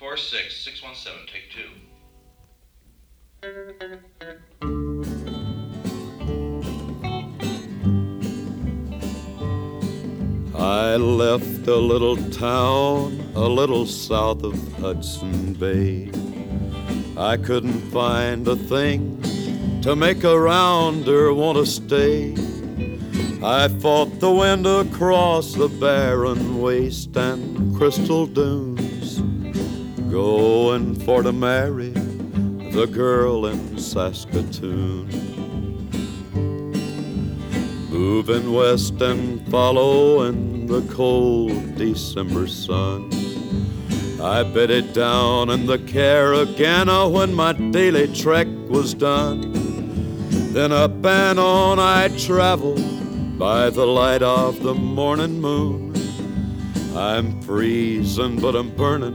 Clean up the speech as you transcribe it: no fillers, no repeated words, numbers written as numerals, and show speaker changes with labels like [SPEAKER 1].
[SPEAKER 1] 617, take two.
[SPEAKER 2] I left a little town a little south of Hudson Bay. I couldn't find a thing to make a rounder want to stay. I fought the wind across the barren waste and crystal dunes, going for to marry the girl in Saskatoon. Moving west and following the cold December sun, I bedded down in the Carolina when my daily trek was done. Then up and on I traveled by the light of the morning moon. I'm freezing but I'm burning